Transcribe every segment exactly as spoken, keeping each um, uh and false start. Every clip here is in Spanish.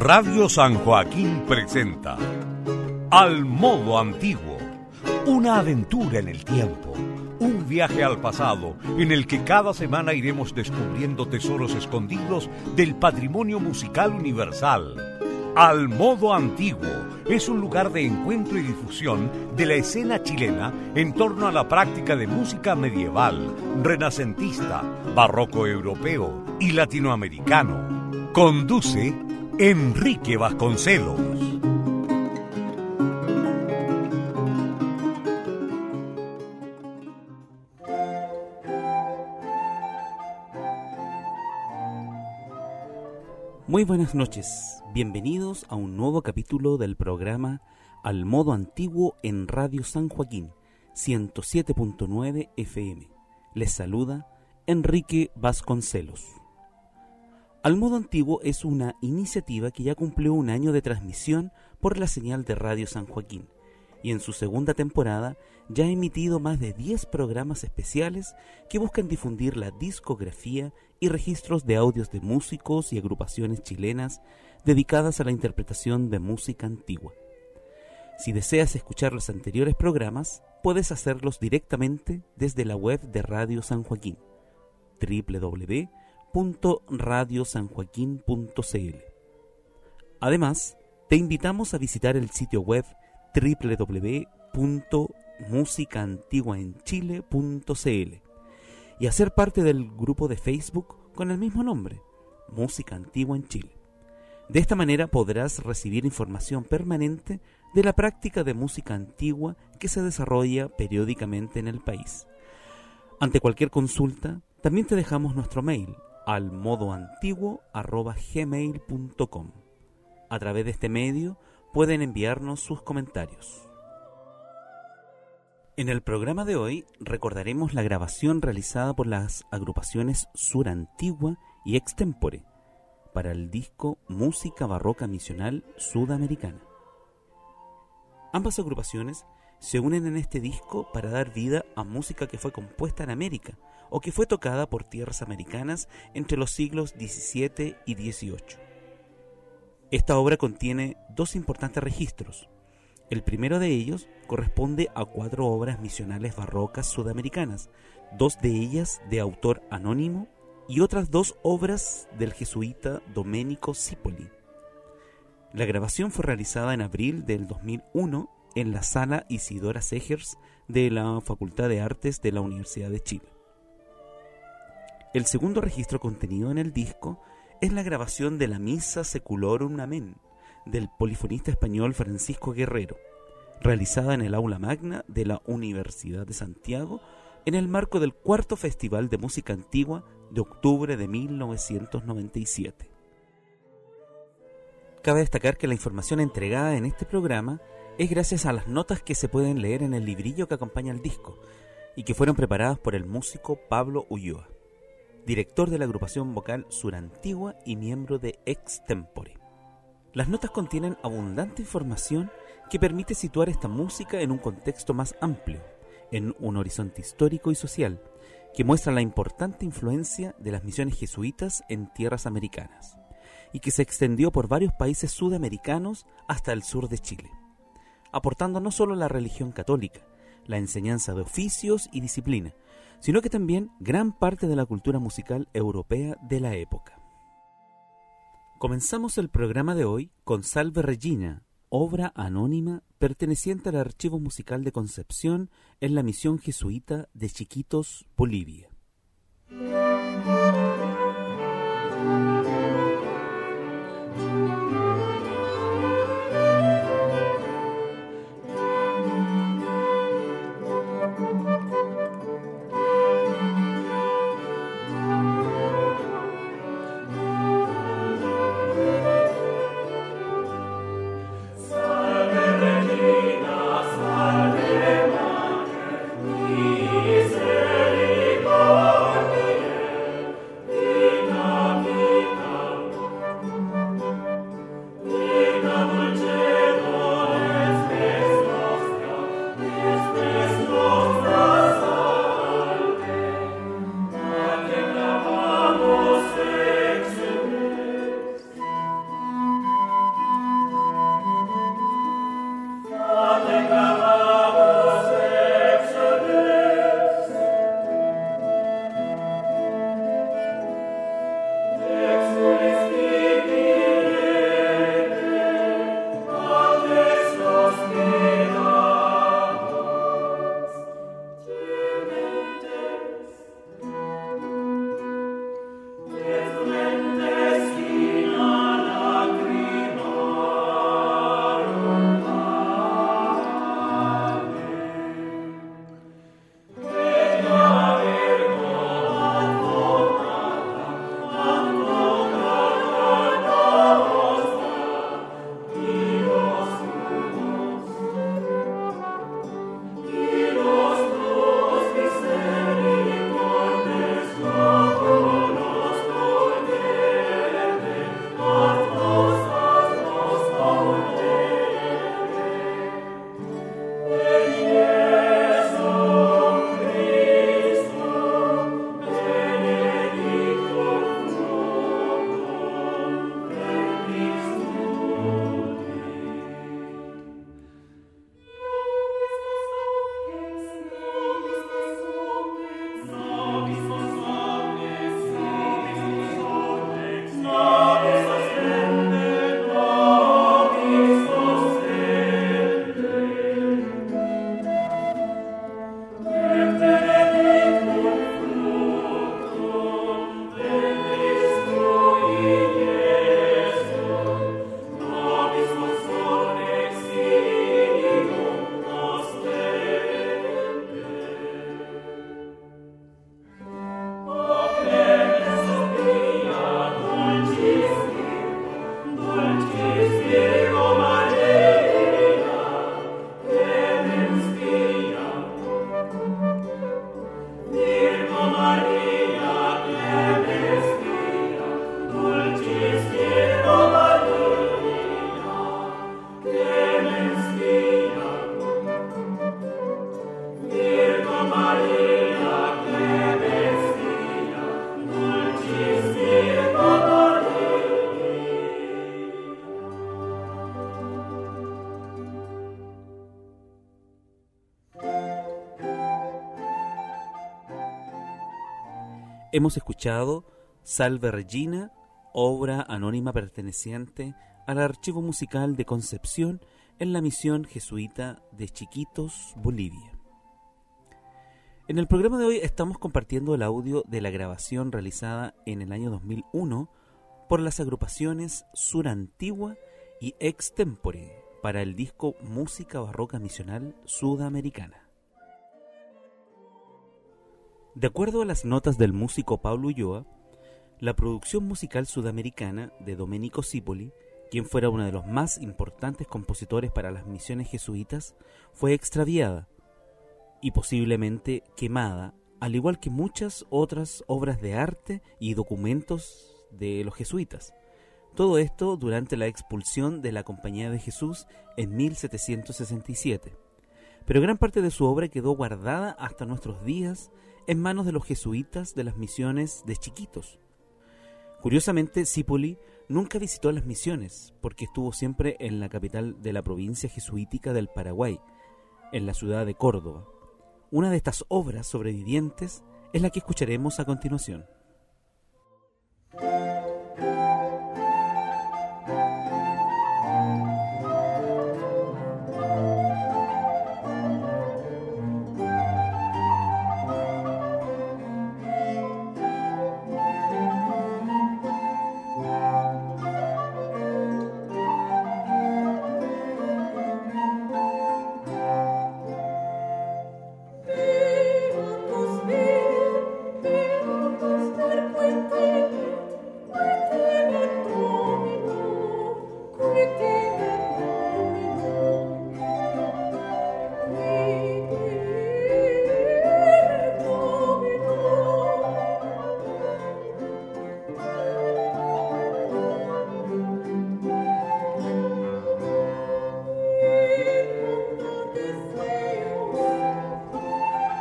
Radio San Joaquín presenta Al Modo Antiguo, una aventura en el tiempo, un viaje al pasado en el que cada semana iremos descubriendo tesoros escondidos del patrimonio musical universal. Al Modo Antiguo es un lugar de encuentro y difusión de la escena chilena en torno a la práctica de música medieval, renacentista, barroco europeo y latinoamericano. Conduce Enrique Vasconcelos. Muy buenas noches, bienvenidos a un nuevo capítulo del programa Al Modo Antiguo en Radio San Joaquín, ciento siete punto nueve F M. Les saluda Enrique Vasconcelos. Al Modo Antiguo es una iniciativa que ya cumplió un año de transmisión por la señal de Radio San Joaquín y en su segunda temporada ya ha emitido más de diez programas especiales que buscan difundir la discografía y registros de audios de músicos y agrupaciones chilenas dedicadas a la interpretación de música antigua. Si deseas escuchar los anteriores programas, puedes hacerlos directamente desde la web de Radio San Joaquín, doble u doble u doble u punto radio san joaquín punto c l. Además, te invitamos a visitar el sitio web doble u doble u doble u punto música antigua en chile punto c l y a ser parte del grupo de Facebook con el mismo nombre, Música Antigua en Chile. De esta manera podrás recibir información permanente de la práctica de música antigua que se desarrolla periódicamente en el país. Ante cualquier consulta, también te dejamos nuestro mail al modo antiguo arroba gmail punto com. A través de este medio pueden enviarnos sus comentarios. En el programa de hoy recordaremos la grabación realizada por las agrupaciones Sur Antigua y Extempore para el disco Música Barroca Misional Sudamericana. Ambas agrupaciones se unen en este disco para dar vida a música que fue compuesta en América o que fue tocada por tierras americanas entre los siglos diecisiete y dieciocho. Esta obra contiene dos importantes registros. El primero de ellos corresponde a cuatro obras misionales barrocas sudamericanas, dos de ellas de autor anónimo y otras dos obras del jesuita Domenico Cipoli. La grabación fue realizada en abril del dos mil uno en la Sala Isidora Segers de la Facultad de Artes de la Universidad de Chile. El segundo registro contenido en el disco es la grabación de la Missa Seculorum Amen del polifonista español Francisco Guerrero, realizada en el aula magna de la Universidad de Santiago en el marco del cuarto Festival de Música Antigua de octubre de mil novecientos noventa y siete. Cabe destacar que la información entregada en este programa es gracias a las notas que se pueden leer en el librillo que acompaña el disco y que fueron preparadas por el músico Pablo Ulloa, director de la agrupación vocal Sur Antigua y miembro de Extempore. Las notas contienen abundante información que permite situar esta música en un contexto más amplio, en un horizonte histórico y social, que muestra la importante influencia de las misiones jesuitas en tierras americanas, y que se extendió por varios países sudamericanos hasta el sur de Chile, aportando no solo la religión católica, la enseñanza de oficios y disciplina, sino que también gran parte de la cultura musical europea de la época. Comenzamos el programa de hoy con Salve Regina, obra anónima perteneciente al Archivo Musical de Concepción en la misión jesuita de Chiquitos, Bolivia. Salve Regina, salve Mater, misericordiae. hemos escuchado Salve Regina, obra anónima perteneciente al archivo musical de Concepción en la misión jesuita de Chiquitos, Bolivia. En el programa de hoy estamos compartiendo el audio de la grabación realizada en el año dos mil uno por las agrupaciones Sur Antigua y Extempore para el disco Música Barroca Misional Sudamericana. De acuerdo a las notas del músico Pablo Ulloa, la producción musical sudamericana de Domenico Zipoli, quien fuera uno de los más importantes compositores para las misiones jesuitas, fue extraviada y posiblemente quemada, al igual que muchas otras obras de arte y documentos de los jesuitas. Todo esto durante la expulsión de la Compañía de Jesús en mil setecientos sesenta y siete. Pero gran parte de su obra quedó guardada hasta nuestros días en manos de los jesuitas de las misiones de Chiquitos. Curiosamente, Zipoli nunca visitó las misiones porque estuvo siempre en la capital de la provincia jesuítica del Paraguay, en la ciudad de Córdoba. Una de estas obras sobrevivientes es la que escucharemos a continuación.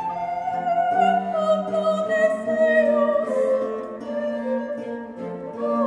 Oh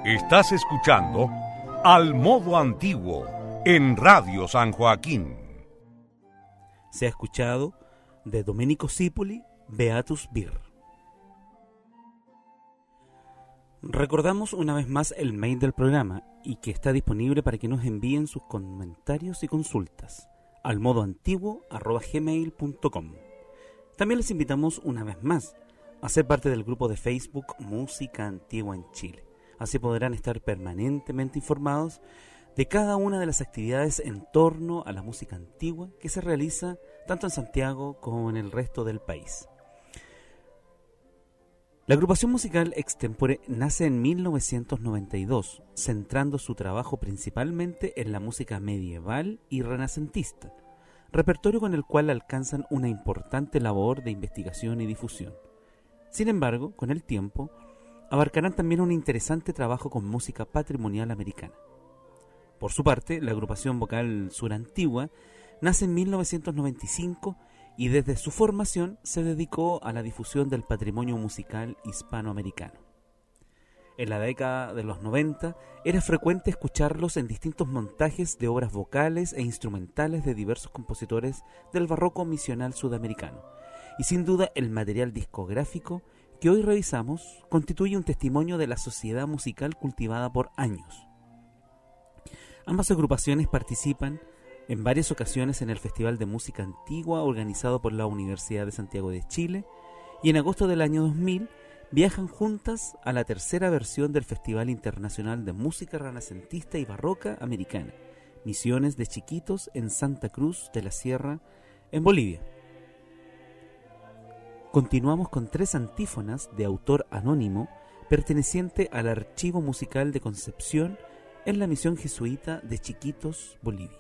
Estás escuchando Al Modo Antiguo en Radio San Joaquín. Se ha escuchado de Domenico Cipoli, Beatus Vir. Recordamos una vez más el mail del programa y que está disponible para que nos envíen sus comentarios y consultas al modo antiguo arroba gmail punto com. También les invitamos una vez más a ser parte del grupo de Facebook Música Antigua en Chile. Así podrán estar permanentemente informados de cada una de las actividades en torno a la música antigua que se realiza tanto en Santiago como en el resto del país. La agrupación musical Extempore nace en mil novecientos noventa y dos, centrando su trabajo principalmente en la música medieval y renacentista, repertorio con el cual alcanzan una importante labor de investigación y difusión. Sin embargo, con el tiempo, abarcarán también un interesante trabajo con música patrimonial americana. Por su parte, la agrupación vocal Surantigua nace en mil novecientos noventa y cinco y desde su formación se dedicó a la difusión del patrimonio musical hispanoamericano. En la década de los noventa era frecuente escucharlos en distintos montajes de obras vocales e instrumentales de diversos compositores del barroco misional sudamericano, y sin duda el material discográfico que hoy revisamos constituye un testimonio de la sociedad musical cultivada por años. Ambas agrupaciones participan en varias ocasiones en el Festival de Música Antigua organizado por la Universidad de Santiago de Chile, y en agosto del año dos mil viajan juntas a la tercera versión del Festival Internacional de Música Renacentista y Barroca Americana, Misiones de Chiquitos en Santa Cruz de la Sierra, en Bolivia. Continuamos con tres antífonas de autor anónimo perteneciente al Archivo Musical de Concepción en la misión jesuita de Chiquitos, Bolivia.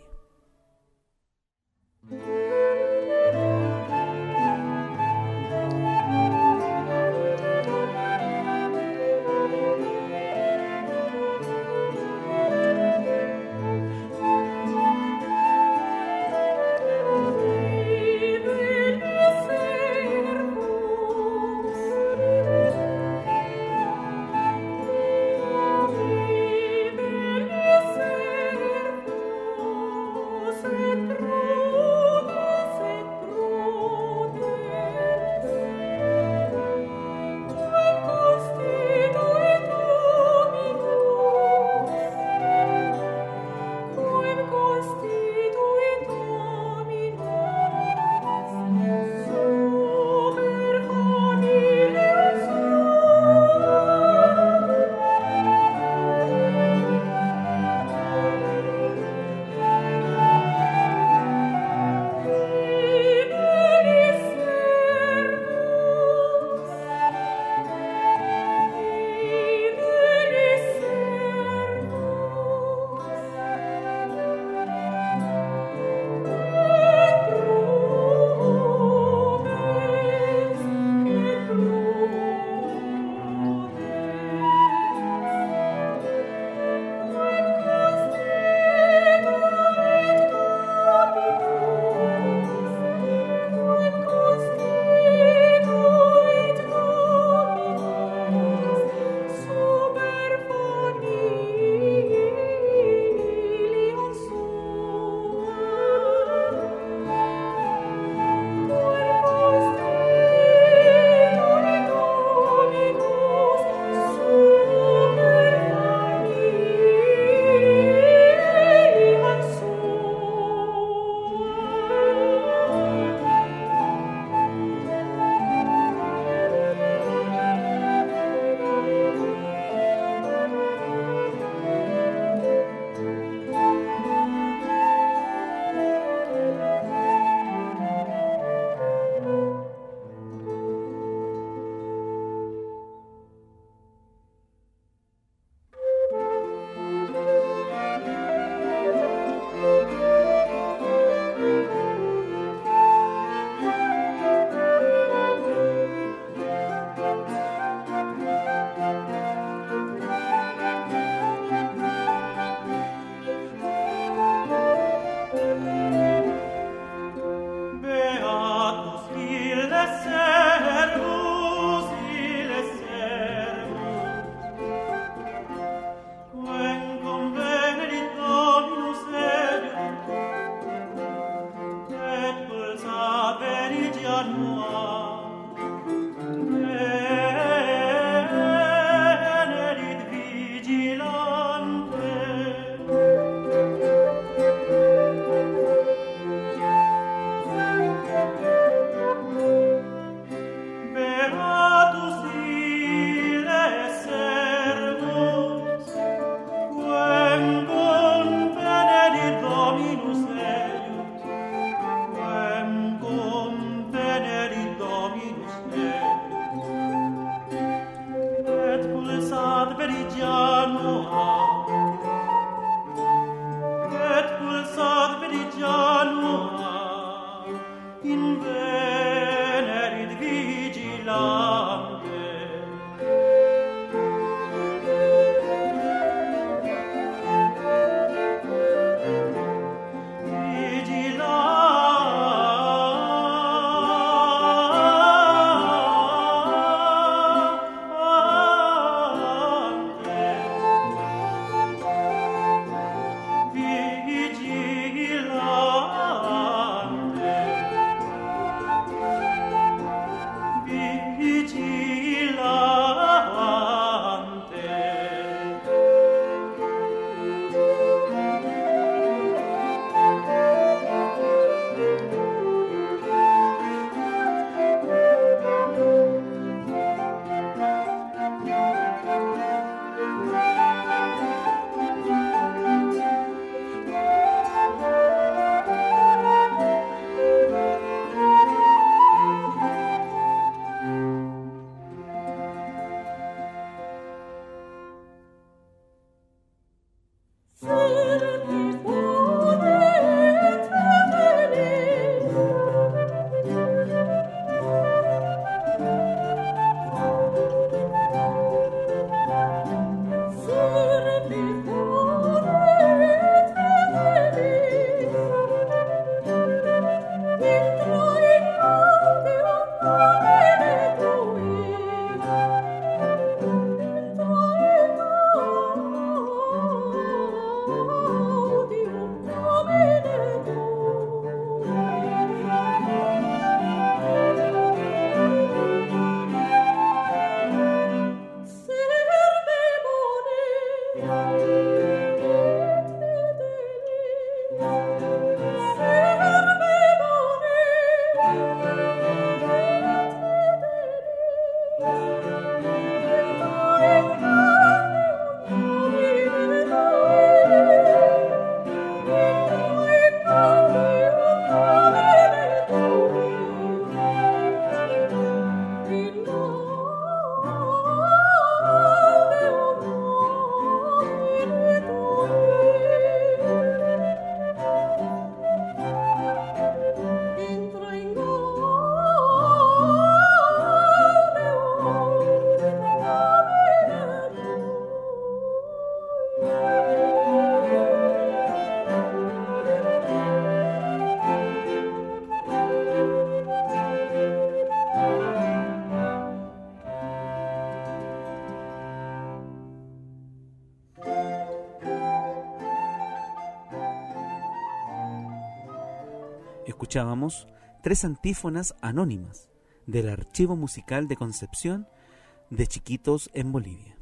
Escuchábamos tres antífonas anónimas del Archivo Musical de Concepción de Chiquitos en Bolivia.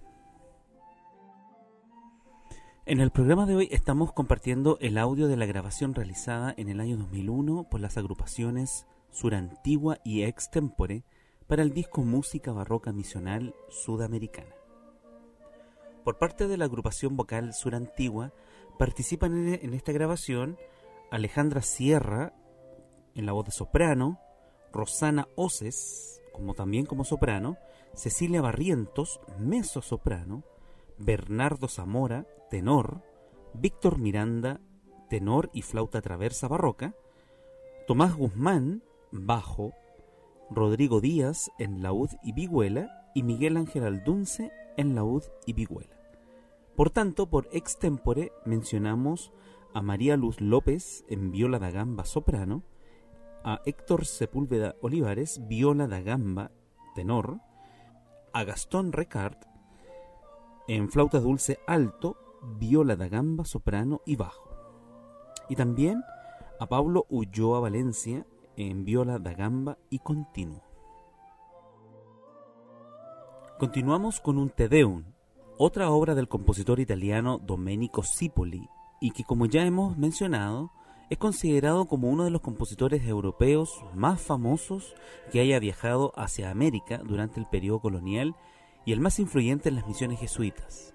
En el programa de hoy estamos compartiendo el audio de la grabación realizada en el año dos mil uno por las agrupaciones Surantigua y Extempore para el disco Música Barroca Misional Sudamericana. Por parte de la agrupación vocal Surantigua participan en esta grabación Alejandra Sierra en la voz de soprano, Rosana Oces, como también como soprano, Cecilia Barrientos, mezzosoprano, Bernardo Zamora, tenor, Víctor Miranda, tenor y flauta traversa barroca, Tomás Guzmán, bajo, Rodrigo Díaz en laúd y vihuela y Miguel Ángel Aldunce en laúd y vihuela. Por tanto, por extempore mencionamos a María Luz López en viola da gamba soprano, a Héctor Sepúlveda Olivares, viola da gamba tenor, a Gastón Recard en flauta dulce alto, viola da gamba soprano y bajo. Y también a Pablo Ulloa Valencia en viola da gamba y continuo. Continuamos con un Te Deum, otra obra del compositor italiano Domenico Sipoli, y que, como ya hemos mencionado, es considerado como uno de los compositores europeos más famosos que haya viajado hacia América durante el periodo colonial y el más influyente en las misiones jesuitas.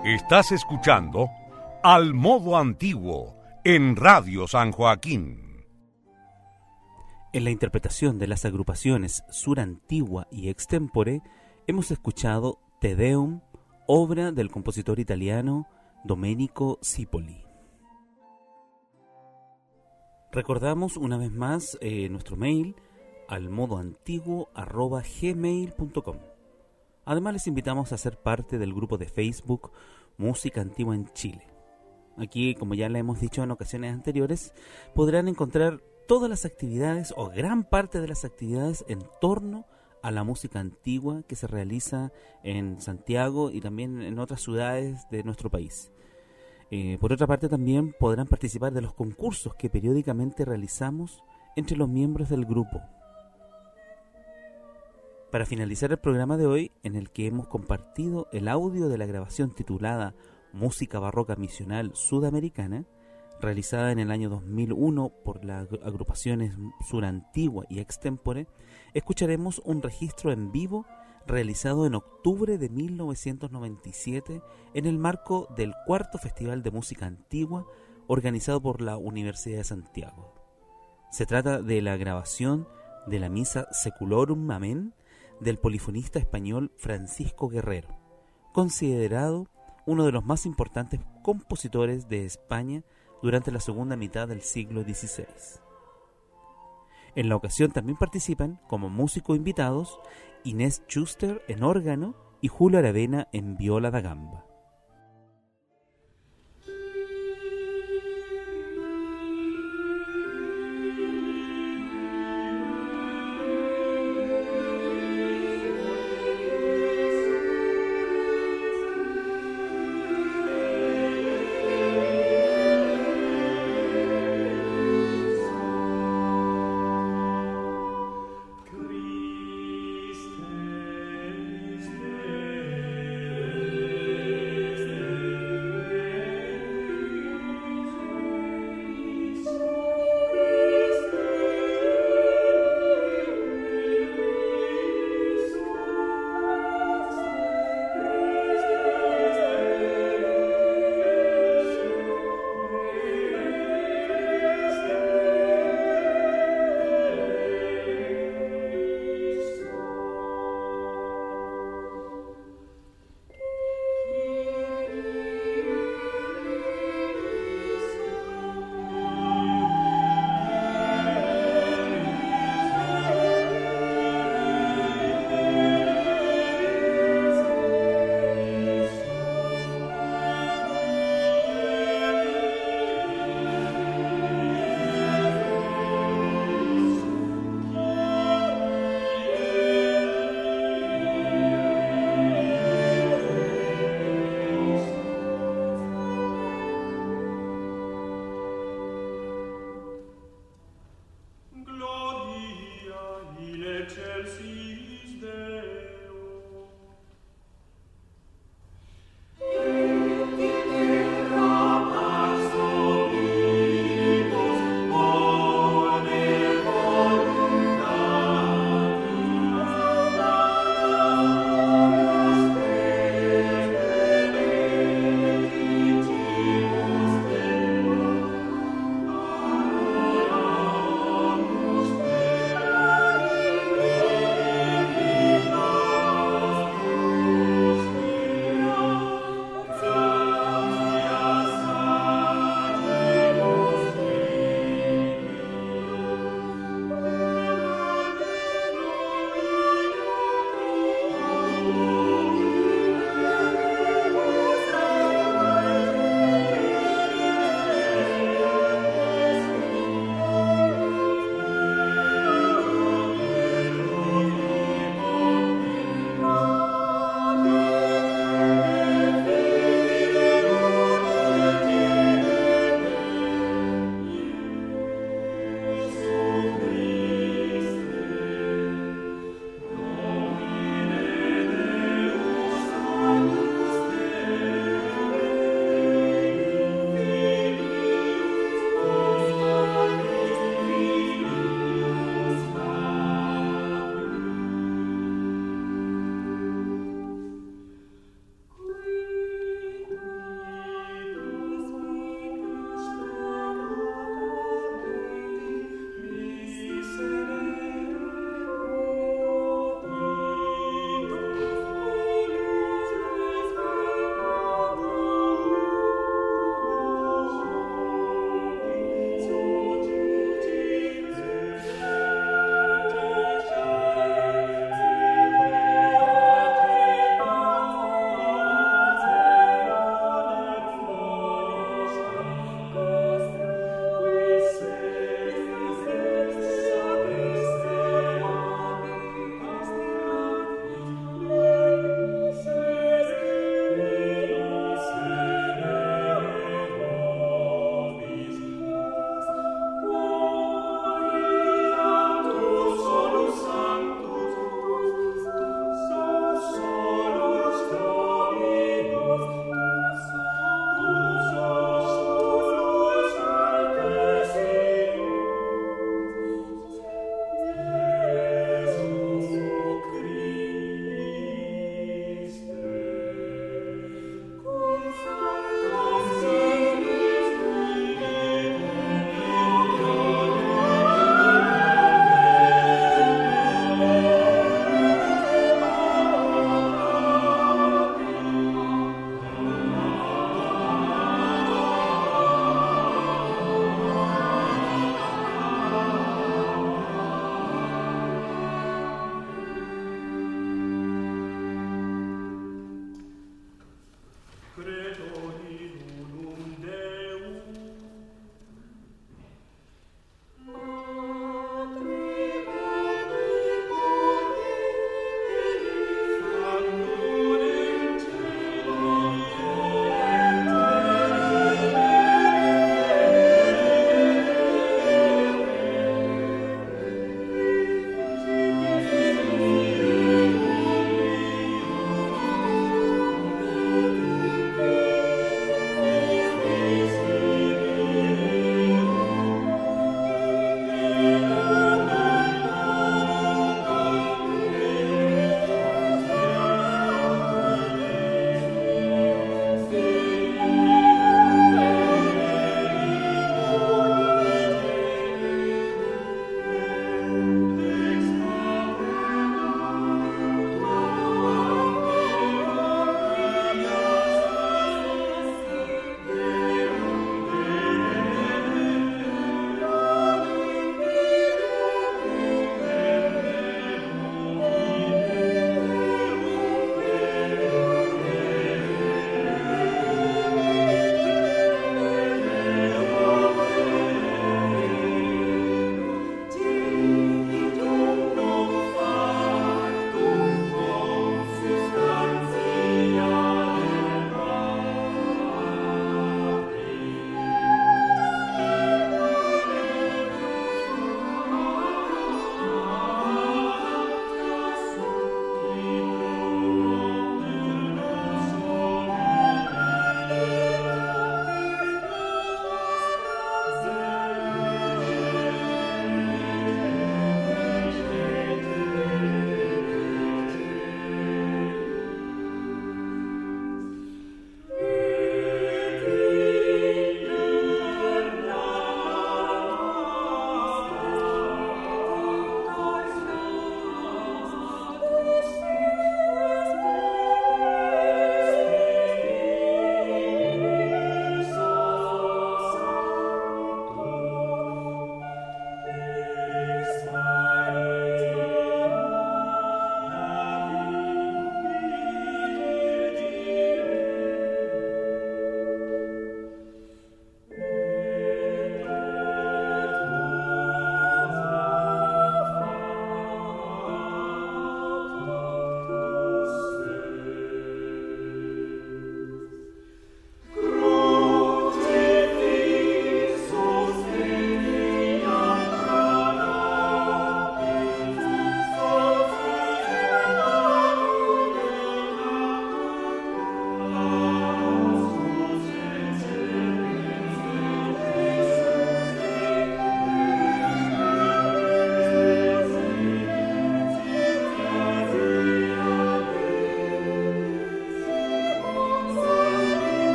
Estás escuchando Al Modo Antiguo en Radio San Joaquín. En la interpretación de las agrupaciones Sur Antigua y Extempore, hemos escuchado Te Deum, obra del compositor italiano Domenico Cipoli. Recordamos una vez más eh, nuestro mail almodoantiguo arroba gmail punto com. Además les invitamos a ser parte del grupo de Facebook Música Antigua en Chile. Aquí, como ya le hemos dicho en ocasiones anteriores, podrán encontrar todas las actividades o gran parte de las actividades en torno a la música antigua que se realiza en Santiago y también en otras ciudades de nuestro país. Eh, por otra parte, también podrán participar de los concursos que periódicamente realizamos entre los miembros del grupo. Para finalizar el programa de hoy, en el que hemos compartido el audio de la grabación titulada Música Barroca Misional Sudamericana, realizada en el año dos mil uno por las agrupaciones Sur Antigua y Extempore, escucharemos un registro en vivo realizado en octubre de mil novecientos noventa y siete en el marco del cuarto Festival de Música Antigua organizado por la Universidad de Santiago. Se trata de la grabación de la Misa Seculorum Amén del polifonista español Francisco Guerrero, considerado uno de los más importantes compositores de España durante la segunda mitad del siglo dieciséis. En la ocasión también participan como músicos invitados Inés Schuster en órgano y Julio Aravena en viola da gamba. Christe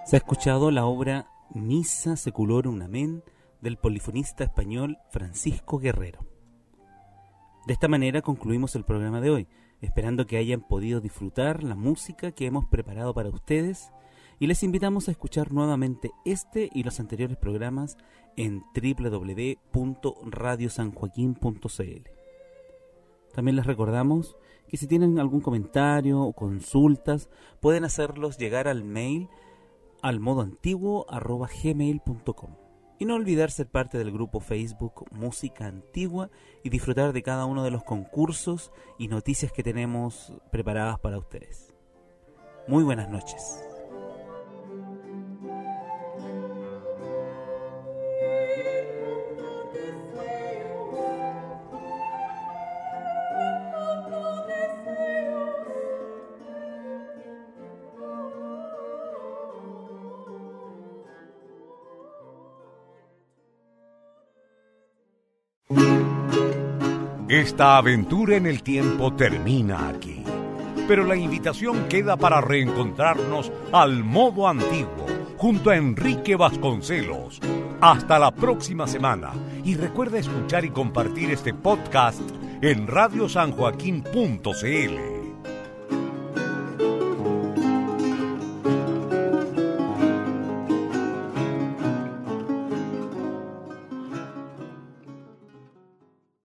Se ha escuchado la obra Missa Seculorum Amén del polifonista español Francisco Guerrero. De esta manera concluimos el programa de hoy, esperando que hayan podido disfrutar la música que hemos preparado para ustedes, y les invitamos a escuchar nuevamente este y los anteriores programas en doble u doble u doble u punto radio san joaquín punto c l. También les recordamos que si tienen algún comentario o consultas, pueden hacerlos llegar al mail al modo antiguo arroba gmail punto com. Y no olvidar ser parte del grupo Facebook Música Antigua y disfrutar de cada uno de los concursos y noticias que tenemos preparadas para ustedes. Muy buenas noches. Esta aventura en el tiempo termina aquí, pero la invitación queda para reencontrarnos al modo antiguo, junto a Enrique Vasconcelos. Hasta la próxima semana, y recuerda escuchar y compartir este podcast en radio san joaquín punto c l.